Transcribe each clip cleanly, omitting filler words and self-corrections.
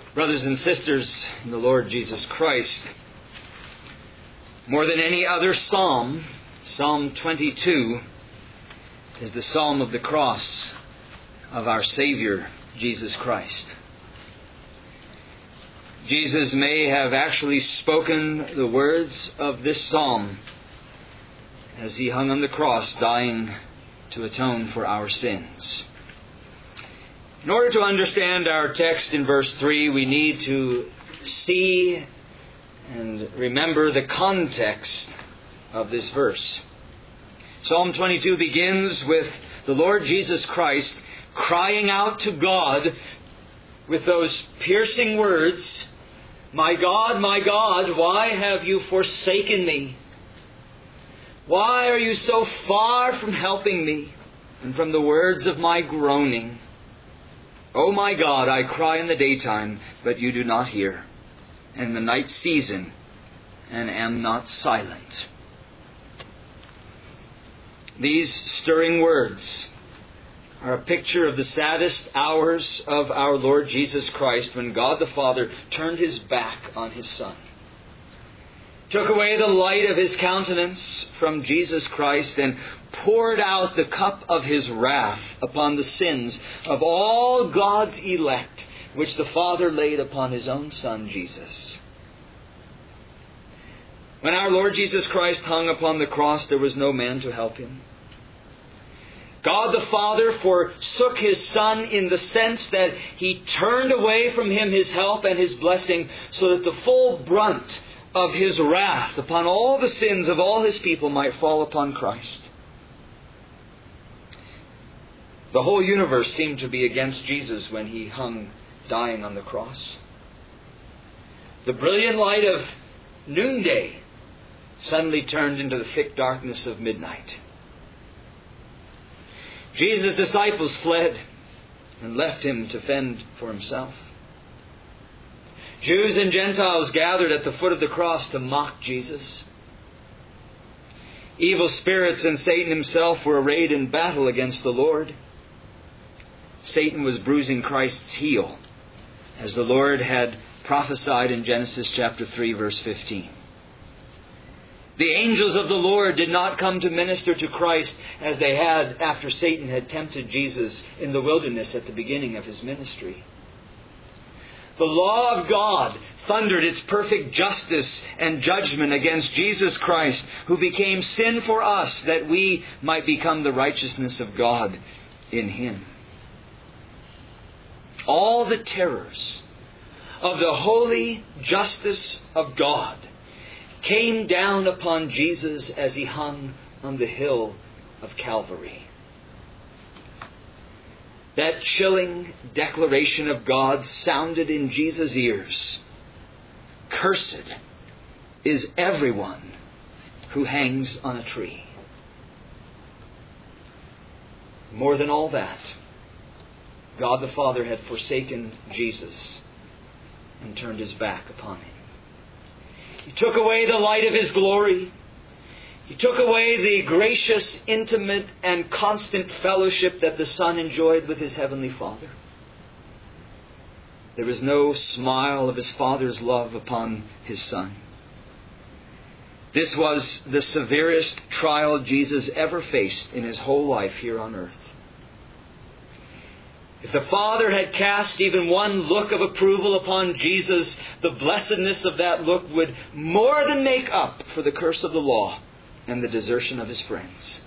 Brothers and sisters in the Lord Jesus Christ, more than any other psalm, Psalm 22 is the psalm of the cross of our Savior, Jesus Christ. Jesus may have actually spoken the words of this psalm as He hung on the cross, dying to atone for our sins. In order to understand our text in verse 3, we need to see and remember the context of this verse. Psalm 22 begins with the Lord Jesus Christ crying out to God with those piercing words, my God, why have you forsaken me? Why are you so far from helping me and from the words of my groaning? O my God, I cry in the daytime, but you do not hear, and in the night season, and am not silent. These stirring words are a picture of the saddest hours of our Lord Jesus Christ when God the Father turned His back on His Son, took away the light of His countenance from Jesus Christ, and poured out the cup of His wrath upon the sins of all God's elect, which the Father laid upon His own Son, Jesus. When our Lord Jesus Christ hung upon the cross, there was no man to help Him. God the Father forsook His Son in the sense that He turned away from Him His help and His blessing, so that the full brunt of His wrath upon all the sins of all His people might fall upon Christ. The whole universe seemed to be against Jesus when He hung dying on the cross. The brilliant light of noonday suddenly turned into the thick darkness of midnight. Jesus' disciples fled and left Him to fend for Himself. Jews and Gentiles gathered at the foot of the cross to mock Jesus. Evil spirits and Satan himself were arrayed in battle against the Lord. Satan was bruising Christ's heel, as the Lord had prophesied in Genesis chapter 3, verse 15. The angels of the Lord did not come to minister to Christ as they had after Satan had tempted Jesus in the wilderness at the beginning of His ministry. The law of God thundered its perfect justice and judgment against Jesus Christ, who became sin for us that we might become the righteousness of God in Him. All the terrors of the holy justice of God came down upon Jesus as He hung on the hill of Calvary. That chilling declaration of God sounded in Jesus' ears. Cursed is everyone who hangs on a tree. More than all that, God the Father had forsaken Jesus and turned His back upon Him. He took away the light of His glory. He took away the gracious, intimate, and constant fellowship that the Son enjoyed with His Heavenly Father. There was no smile of His Father's love upon His Son. This was the severest trial Jesus ever faced in His whole life here on earth. If the Father had cast even one look of approval upon Jesus, the blessedness of that look would more than make up for the curse of the law and the desertion of His friends.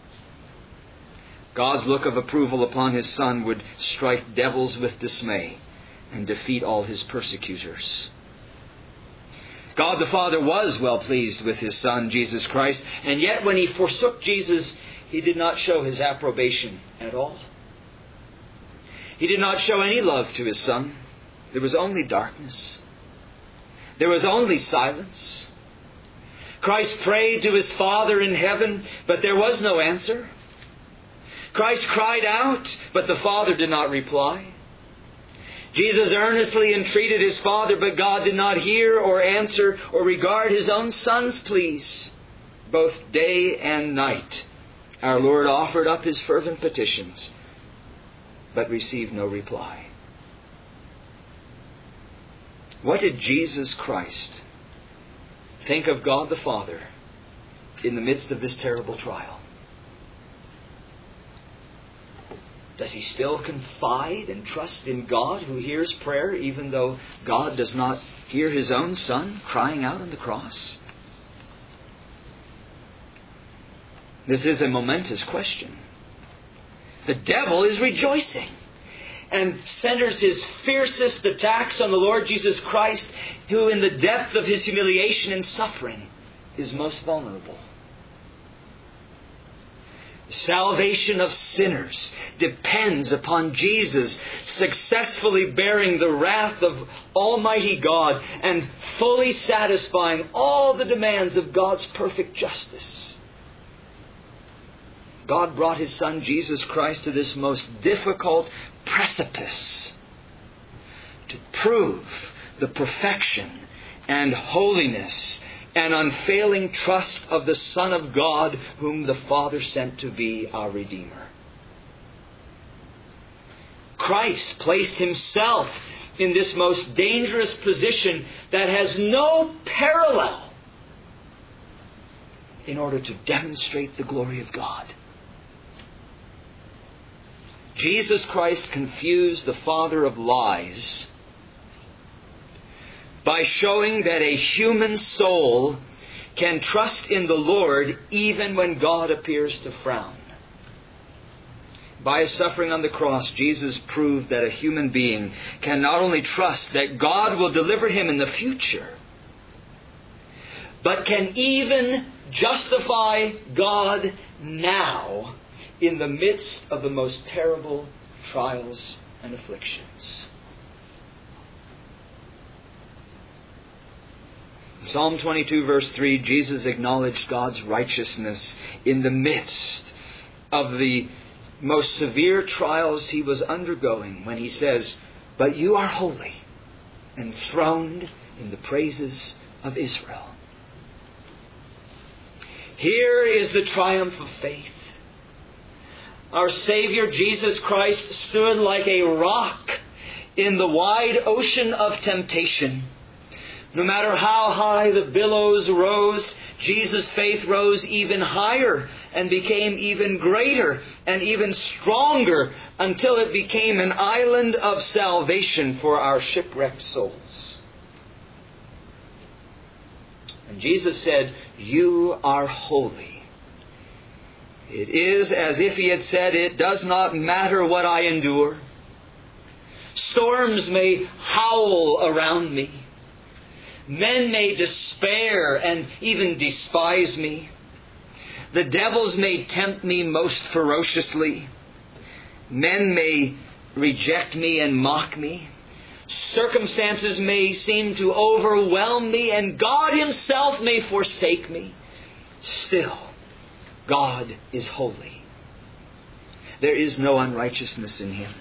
God's look of approval upon His Son would strike devils with dismay and defeat all His persecutors. God the Father was well pleased with His Son, Jesus Christ, and yet when He forsook Jesus, He did not show His approbation at all. He did not show any love to His Son. There was only darkness. There was only silence. Christ prayed to His Father in heaven, but there was no answer. Christ cried out, but the Father did not reply. Jesus earnestly entreated His Father, but God did not hear or answer or regard His own Son's pleas. Both day and night, our Lord offered up His fervent petitions, but received no reply. What did Jesus Christ think of God the Father in the midst of this terrible trial? Does he still confide and trust in God who hears prayer even though God does not hear his own Son crying out on the cross? This is a momentous question. The devil is rejoicing and centers his fiercest attacks on the Lord Jesus Christ, who in the depth of his humiliation and suffering is most vulnerable. The salvation of sinners depends upon Jesus successfully bearing the wrath of Almighty God and fully satisfying all the demands of God's perfect justice. God brought His Son Jesus Christ to this most difficult precipice to prove the perfection and holiness and unfailing trust of the Son of God, whom the Father sent to be our Redeemer. Christ placed Himself in this most dangerous position that has no parallel in order to demonstrate the glory of God. Jesus Christ confused the father of lies by showing that a human soul can trust in the Lord even when God appears to frown. By His suffering on the cross, Jesus proved that a human being can not only trust that God will deliver him in the future, but can even justify God now in the midst of the most terrible trials and afflictions. In Psalm 22 verse 3, Jesus acknowledged God's righteousness in the midst of the most severe trials He was undergoing when He says, "But you are holy, enthroned in the praises of Israel." Here is the triumph of faith. Our Savior Jesus Christ stood like a rock in the wide ocean of temptation. No matter how high the billows rose, Jesus' faith rose even higher and became even greater and even stronger until it became an island of salvation for our shipwrecked souls. And Jesus said, "You are holy." It is as if He had said, "It does not matter what I endure. Storms may howl around me. Men may despair and even despise me. The devils may tempt me most ferociously. Men may reject me and mock me. Circumstances may seem to overwhelm me, and God Himself may forsake me. Still, God is holy. There is no unrighteousness in Him."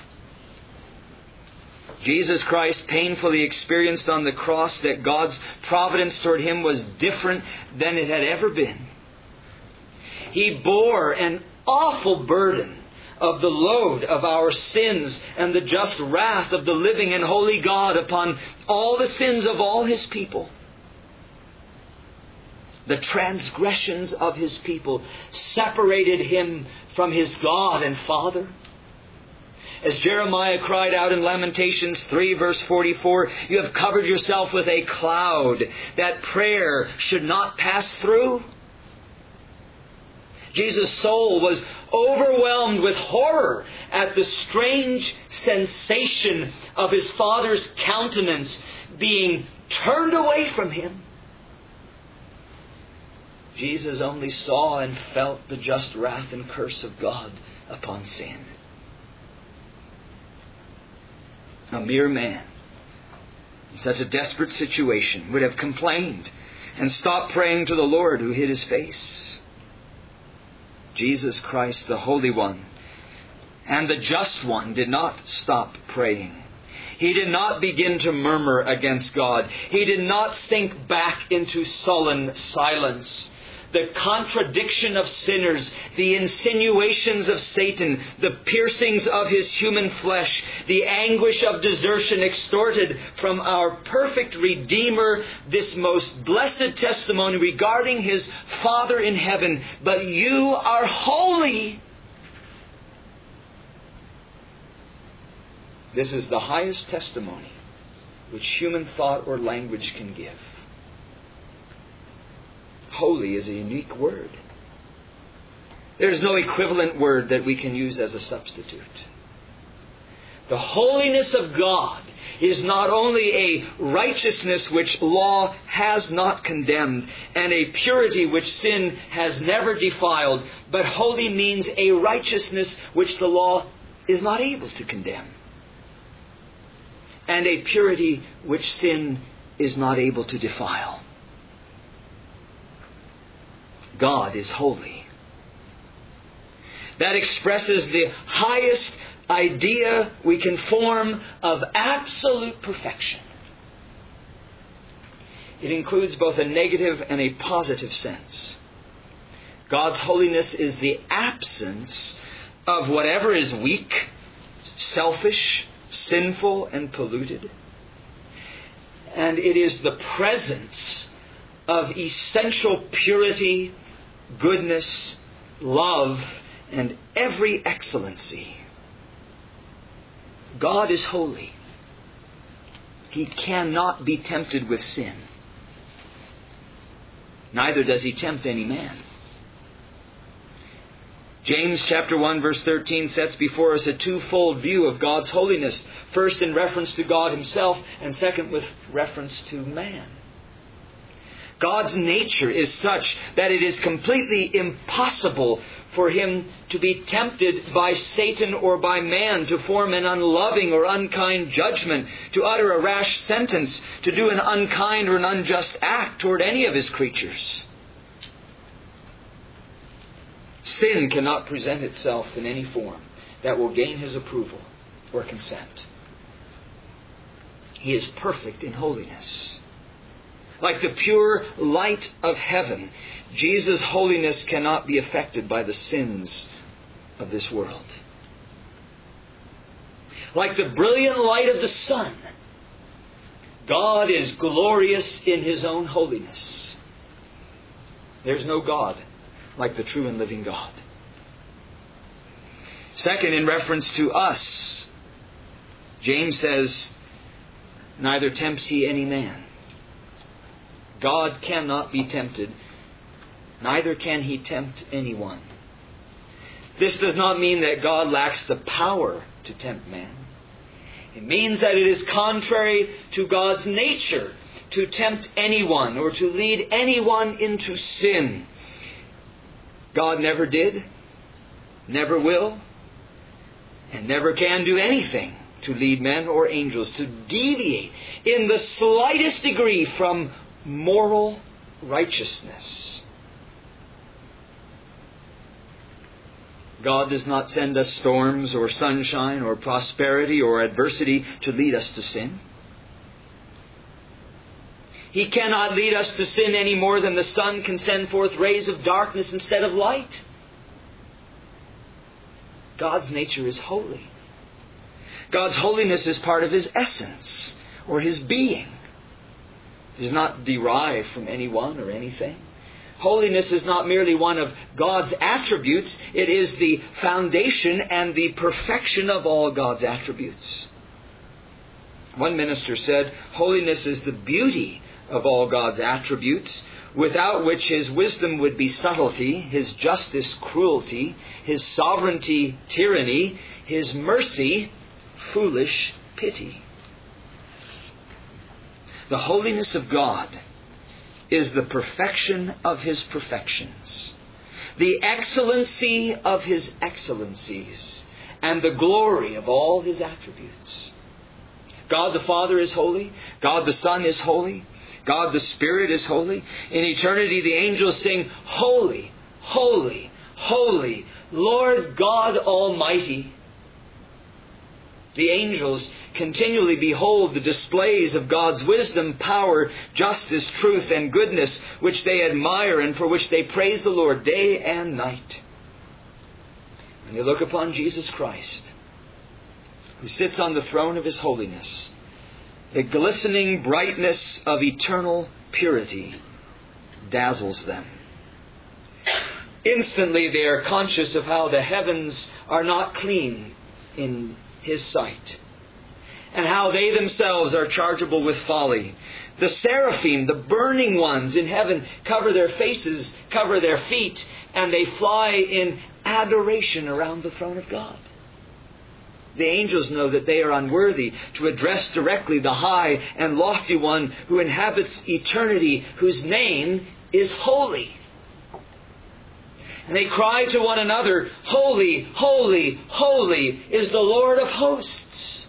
Jesus Christ painfully experienced on the cross that God's providence toward Him was different than it had ever been. He bore an awful burden of the load of our sins and the just wrath of the living and holy God upon all the sins of all His people. The transgressions of His people separated Him from His God and Father. As Jeremiah cried out in Lamentations 3 verse 44, "You have covered yourself with a cloud that prayer should not pass through." Jesus' soul was overwhelmed with horror at the strange sensation of His Father's countenance being turned away from Him. Jesus only saw and felt the just wrath and curse of God upon sin. A mere man in such a desperate situation would have complained and stopped praying to the Lord who hid His face. Jesus Christ, the Holy One and the Just One, did not stop praying. He did not begin to murmur against God. He did not sink back into sullen silence. the contradiction of sinners, the insinuations of Satan, the piercings of his human flesh, the anguish of desertion extorted from our perfect Redeemer, this most blessed testimony regarding his Father in heaven. But you are holy. This is the highest testimony which human thought or language can give. Holy is a unique word. There's no equivalent word that we can use as a substitute. The holiness of God is not only a righteousness which law has not condemned and a purity which sin has never defiled, but holy means a righteousness which the law is not able to condemn, and a purity which sin is not able to defile. God is holy. That expresses the highest idea we can form of absolute perfection. It includes both a negative and a positive sense. God's holiness is the absence of whatever is weak, selfish, sinful, and polluted. And it is the presence of essential purity, goodness, love, and every excellency. God is holy. He cannot be tempted with sin. Neither does he tempt any man. James chapter 1 verse 13 sets before us a twofold view of God's holiness. First in reference to God himself, and second with reference to man. God's nature is such that it is completely impossible for him to be tempted by Satan or by man to form an unloving or unkind judgment, to utter a rash sentence, to do an unkind or an unjust act toward any of his creatures. Sin cannot present itself in any form that will gain his approval or consent. He is perfect in holiness. Like the pure light of heaven, Jesus' holiness cannot be affected by the sins of this world. Like the brilliant light of the sun, God is glorious in his own holiness. There's no God like the true and living God. Second, in reference to us, James says, neither tempts he any man. God cannot be tempted, neither can he tempt anyone. This does not mean that God lacks the power to tempt man. It means that it is contrary to God's nature to tempt anyone or to lead anyone into sin. God never did, never will, and never can do anything to lead men or angels to deviate in the slightest degree from moral righteousness. God does not send us storms or sunshine or prosperity or adversity to lead us to sin. He cannot lead us to sin any more than the sun can send forth rays of darkness instead of light. God's nature is holy. God's holiness is part of his essence or his being. It is not derived from anyone or anything. Holiness is not merely one of God's attributes. It is the foundation and the perfection of all God's attributes. One minister said, holiness is the beauty of all God's attributes, without which his wisdom would be subtlety, his justice cruelty, his sovereignty tyranny, his mercy foolish pity. The holiness of God is the perfection of his perfections, the excellency of his excellencies, and the glory of all his attributes. God the Father is holy. God the Son is holy. God the Spirit is holy. In eternity the angels sing, Holy, holy, holy, Lord God Almighty. The angels continually behold the displays of God's wisdom, power, justice, truth, and goodness, which they admire and for which they praise the Lord day and night. When you look upon Jesus Christ, who sits on the throne of His holiness, the glistening brightness of eternal purity dazzles them. Instantly they are conscious of how the heavens are not clean in His sight, and how they themselves are chargeable with folly. The seraphim, the burning ones in heaven, cover their faces, cover their feet, and they fly in adoration around the throne of God. The angels know that they are unworthy to address directly the high and lofty one who inhabits eternity, whose name is holy. And they cry to one another, "Holy, holy, holy is the Lord of hosts."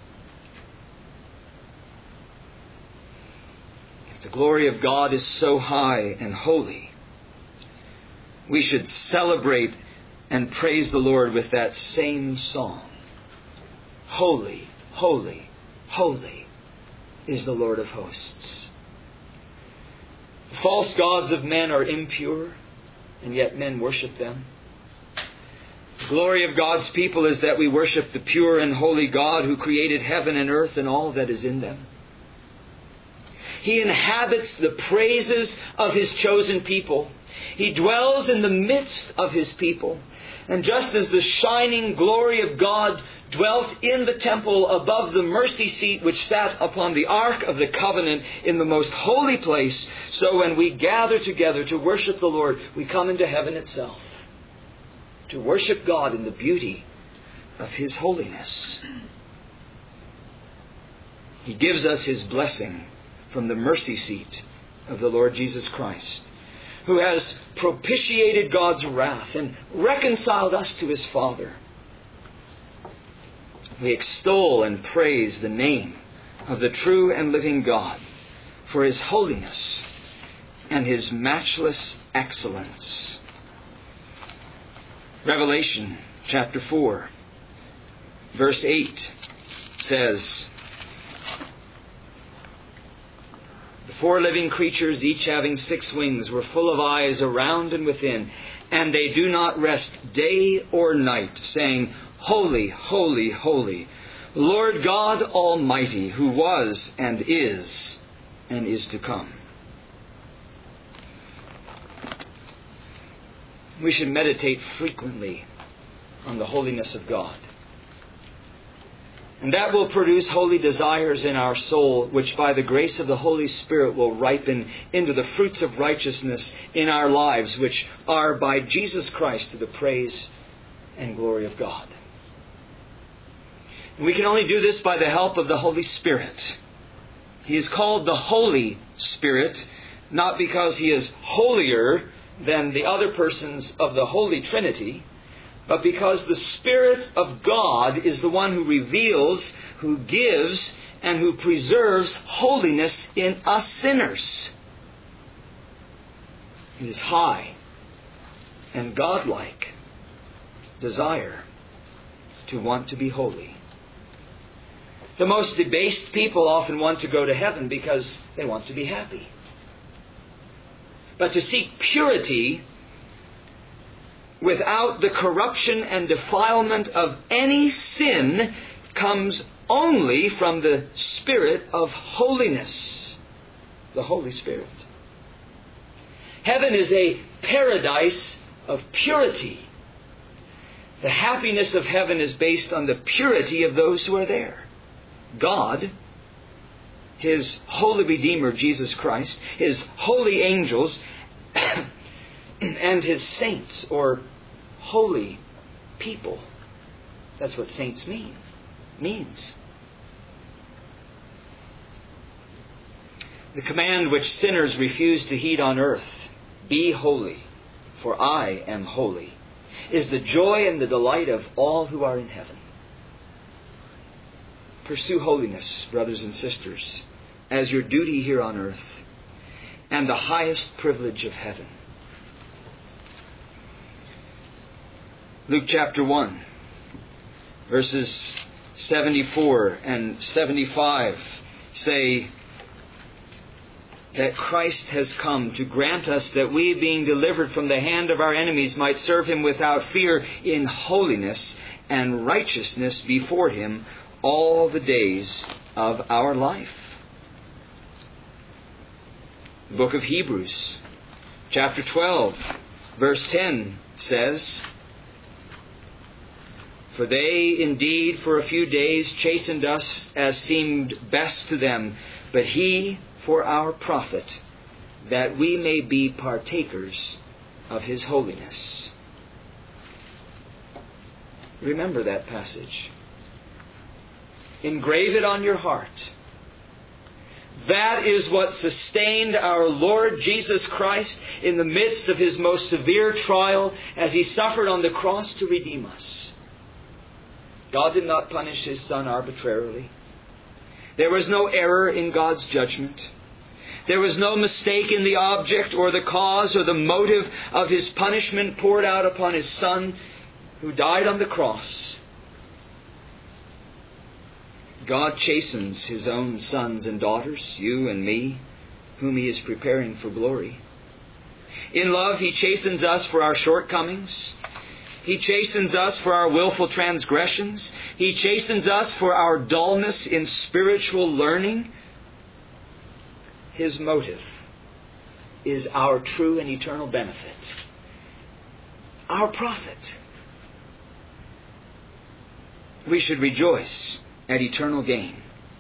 If the glory of God is so high and holy, we should celebrate and praise the Lord with that same song. Holy, holy, holy is the Lord of hosts. The false gods of men are impure, and yet men worship them. The glory of God's people is that we worship the pure and holy God who created heaven and earth and all that is in them. He inhabits the praises of His chosen people. He dwells in the midst of His people. And just as the shining glory of God dwelt in the temple above the mercy seat which sat upon the Ark of the Covenant in the most holy place, so when we gather together to worship the Lord, we come into heaven itself to worship God in the beauty of His holiness. He gives us His blessing from the mercy seat of the Lord Jesus Christ, who has propitiated God's wrath and reconciled us to His Father. We extol and praise the name of the true and living God for His holiness and His matchless excellence. Revelation chapter 4, verse 8 says, "The 4 living creatures, each having 6 wings, were full of eyes around and within, and they do not rest day or night, saying, Holy, holy, holy, Lord God Almighty, who was and is to come." We should meditate frequently on the holiness of God. And that will produce holy desires in our soul, which by the grace of the Holy Spirit will ripen into the fruits of righteousness in our lives, which are by Jesus Christ to the praise and glory of God. And we can only do this by the help of the Holy Spirit. He is called the Holy Spirit, not because He is holier than the other persons of the Holy Trinity, but because the Spirit of God is the one who reveals, who gives, and who preserves holiness in us sinners. It is high and godlike desire to want to be holy. The most debased people often want to go to heaven because they want to be happy. But to seek purity without the corruption and defilement of any sin comes only from the Spirit of holiness, the Holy Spirit. Heaven is a paradise of purity. The happiness of heaven is based on the purity of those who are there. God, His holy Redeemer, Jesus Christ, His holy angels, and His saints, or holy people. That's what saints means. The command which sinners refuse to heed on earth, "Be holy, for I am holy," is the joy and the delight of all who are in heaven. Pursue holiness, brothers and sisters, as your duty here on earth and the highest privilege of heaven. Luke chapter 1, verses 74 and 75 say that Christ has come to grant us that we, being delivered from the hand of our enemies, might serve Him without fear in holiness and righteousness before Him all the days of our life. The book of Hebrews, chapter 12, verse 10 says, "For they indeed for a few days chastened us as seemed best to them, but He for our profit, that we may be partakers of His holiness." Remember that passage. Engrave it on your heart. That is what sustained our Lord Jesus Christ in the midst of His most severe trial as He suffered on the cross to redeem us. God did not punish His Son arbitrarily. There was no error in God's judgment. There was no mistake in the object or the cause or the motive of His punishment poured out upon His Son who died on the cross. God chastens His own sons and daughters, you and me, whom He is preparing for glory. In love, He chastens us for our shortcomings. He chastens us for our willful transgressions. He chastens us for our dullness in spiritual learning. His motive is our true and eternal benefit, our profit. We should rejoice at eternal gain.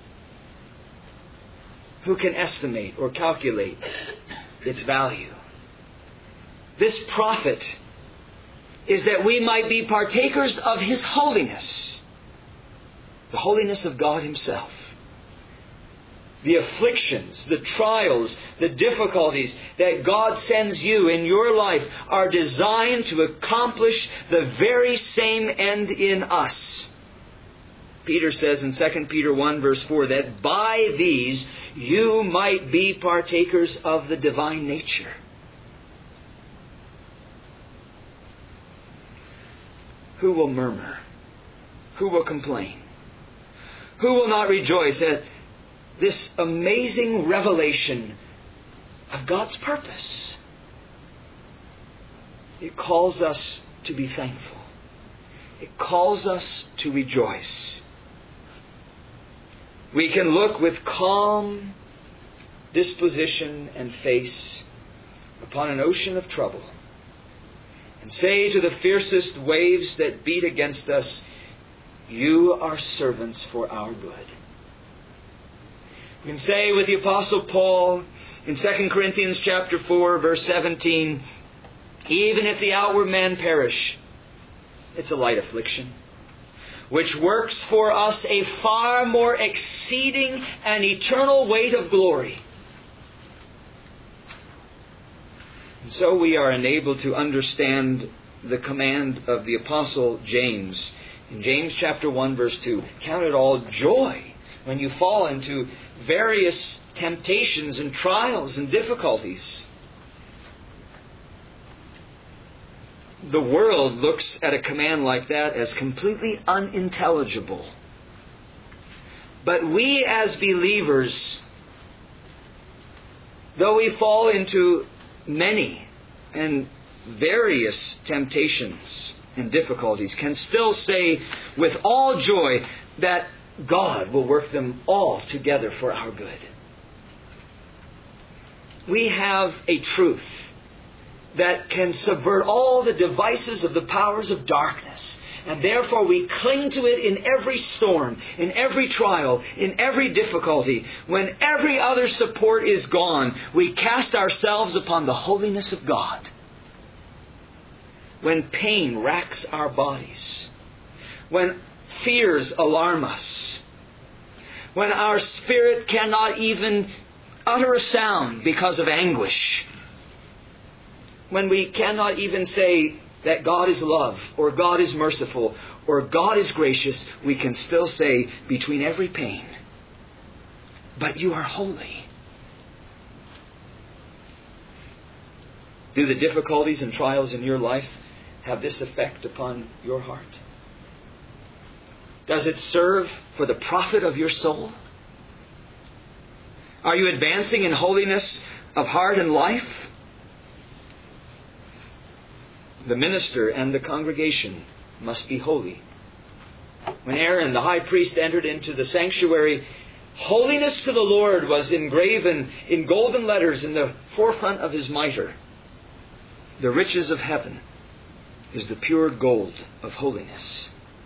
Who can estimate or calculate its value? This profit is that we might be partakers of His holiness, the holiness of God Himself. The afflictions, the trials, the difficulties that God sends you in your life are designed to accomplish the very same end in us. Peter says in 2 Peter 1 verse 4 that by these you might be partakers of the divine nature. Who will murmur? Who will complain? Who will not rejoice at this amazing revelation of God's purpose? It calls us to be thankful. It calls us to rejoice. We can look with calm disposition and face upon an ocean of trouble and say to the fiercest waves that beat against us, "You are servants for our good." We can say with the Apostle Paul in 2 Corinthians chapter 4, verse 17, "Even if the outward man perish, it's a light affliction, which works for us a far more exceeding and eternal weight of glory." And so we are enabled to understand the command of the Apostle James in James chapter 1, verse 2. Count it all joy when you fall into various temptations and trials and difficulties. The world looks at a command like that as completely unintelligible. But we as believers, though we fall into many and various temptations and difficulties, can still say with all joy that God will work them all together for our good. We have a truth that can subvert all the devices of the powers of darkness. And therefore we cling to it in every storm, in every trial, in every difficulty. When every other support is gone, we cast ourselves upon the holiness of God. When pain racks our bodies, when fears alarm us, when our spirit cannot even utter a sound because of anguish, when we cannot even say that God is love, or God is merciful, or God is gracious, we can still say between every pain, "But you are holy." Do the difficulties and trials in your life have this effect upon your heart? Does it serve for the profit of your soul? Are you advancing in holiness of heart and life? The minister and the congregation must be holy. When Aaron, the high priest, entered into the sanctuary, holiness to the Lord was engraven in golden letters in the forefront of his mitre. The riches of heaven is the pure gold of holiness.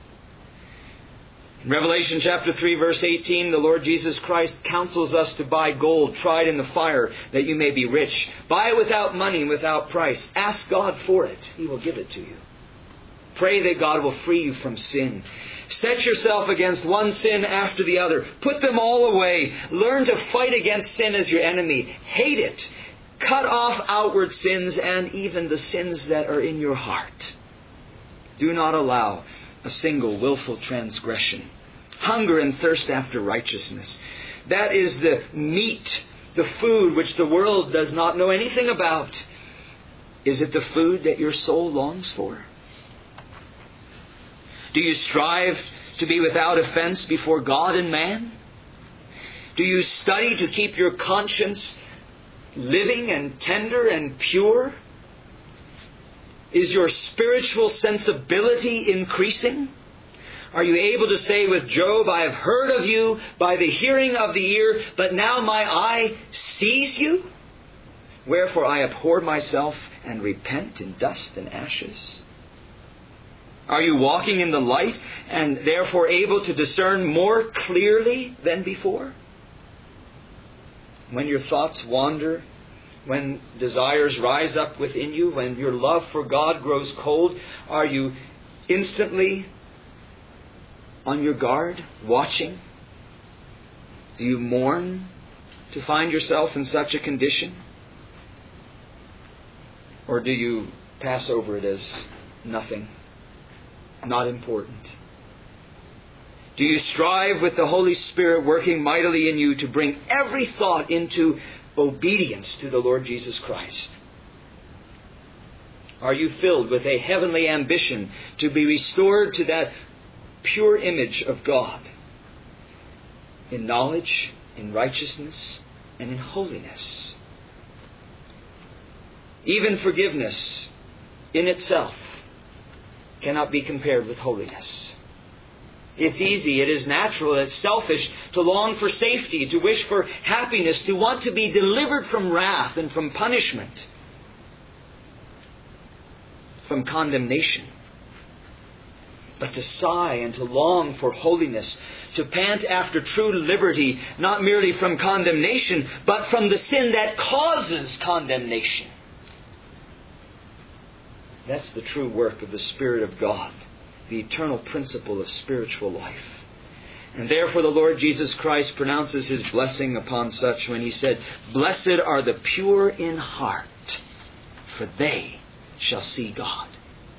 In Revelation chapter 3, verse 18, the Lord Jesus Christ counsels us to buy gold tried in the fire, that you may be rich. Buy it without money and without price. Ask God for it. He will give it to you. Pray that God will free you from sin. Set yourself against one sin after the other. Put them all away. Learn to fight against sin as your enemy. Hate it. Cut off outward sins and even the sins that are in your heart. Do not allow a single willful transgression. Hunger and thirst after righteousness. That is the meat, the food which the world does not know anything about. Is it the food that your soul longs for? Do you strive to be without offense before God and man? Do you study to keep your conscience living and tender and pure? Is your spiritual sensibility increasing? Are you able to say with Job, I have heard of you by the hearing of the ear, but now my eye sees you? Wherefore I abhor myself and repent in dust and ashes. Are you walking in the light and therefore able to discern more clearly than before? When your thoughts wander, when desires rise up within you, when your love for God grows cold, are you instantly on your guard, watching? Do you mourn to find yourself in such a condition? Or do you pass over it as nothing, not important? Do you strive with the Holy Spirit working mightily in you to bring every thought into obedience to the Lord Jesus Christ? Are you filled with a heavenly ambition to be restored to that pure image of God in knowledge, in righteousness, and in holiness? Even forgiveness in itself cannot be compared with holiness. It's easy, it is natural, it's selfish to long for safety, to wish for happiness, to want to be delivered from wrath and from punishment, from condemnation. But to sigh and to long for holiness, to pant after true liberty, not merely from condemnation, but from the sin that causes condemnation. That's the true work of the Spirit of God, the eternal principle of spiritual life. And therefore the Lord Jesus Christ pronounces His blessing upon such when He said, Blessed are the pure in heart, for they shall see God.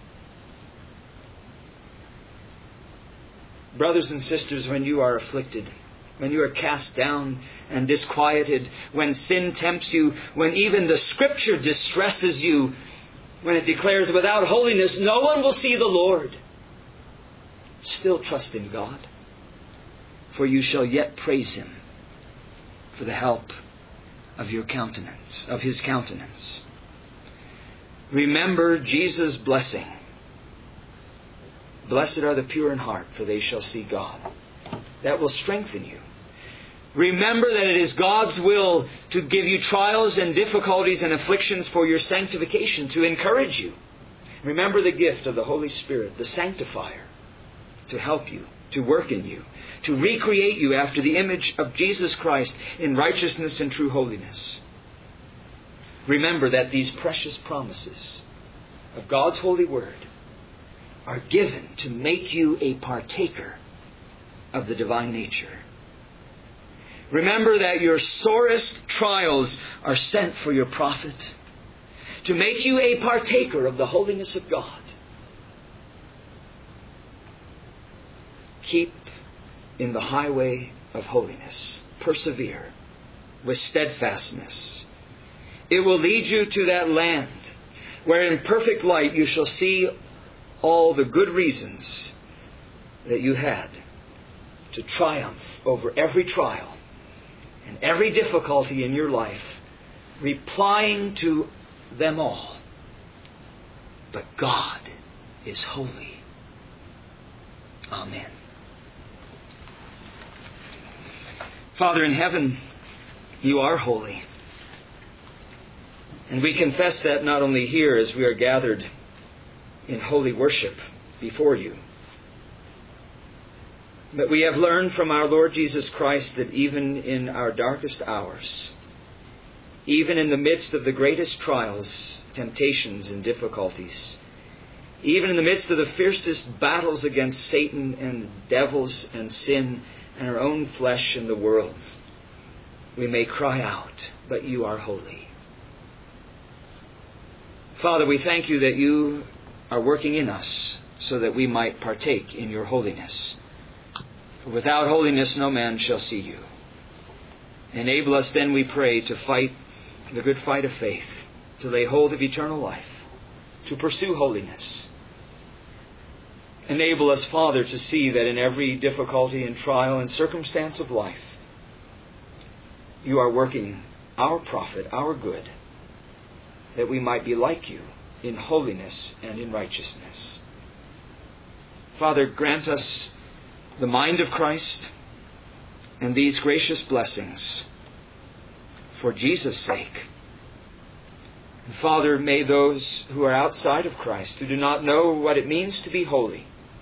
Brothers and sisters, when you are afflicted, when you are cast down and disquieted, when sin tempts you, when even the Scripture distresses you, when it declares without holiness no one will see the Lord, still trust in God, for you shall yet praise Him for the help of your countenance, of His countenance. Remember Jesus' blessing. Blessed are the pure in heart, for they shall see God. That will strengthen you. Remember that it is God's will to give you trials and difficulties and afflictions for your sanctification, to encourage you. Remember the gift of the Holy Spirit, the sanctifier, to help you, to work in you, to recreate you after the image of Jesus Christ in righteousness and true holiness. Remember that these precious promises of God's holy word are given to make you a partaker of the divine nature. Remember that your sorest trials are sent for your profit, to make you a partaker of the holiness of God. Keep in the highway of holiness. Persevere with steadfastness. It will lead you to that land where in perfect light you shall see all the good reasons that you had to triumph over every trial and every difficulty in your life, replying to them all, "But God is holy." Amen. Father in heaven, you are holy. And we confess that not only here as we are gathered in holy worship before you, but we have learned from our Lord Jesus Christ that even in our darkest hours, even in the midst of the greatest trials, temptations, and difficulties, even in the midst of the fiercest battles against Satan and devils and sin and our own flesh and the world, we may cry out, "But you are holy." Father, we thank you that you are working in us so that we might partake in your holiness. For without holiness no man shall see you. Enable us then, we pray, to fight the good fight of faith, to lay hold of eternal life, to pursue holiness. Enable us, Father, to see that in every difficulty and trial and circumstance of life, you are working our profit, our good, that we might be like you in holiness and in righteousness. Father, grant us the mind of Christ and these gracious blessings for Jesus' sake. And Father, may those who are outside of Christ, who do not know what it means to be holy,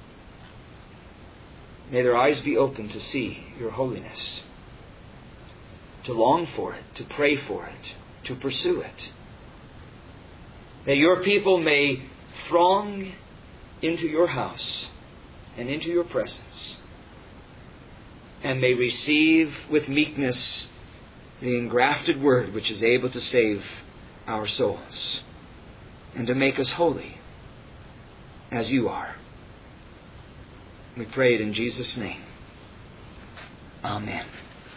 may their eyes be open to see your holiness, to long for it, to pray for it, to pursue it. That your people may throng into your house and into your presence, and may receive with meekness the engrafted word which is able to save our souls and to make us holy as you are. We pray it in Jesus' name. Amen.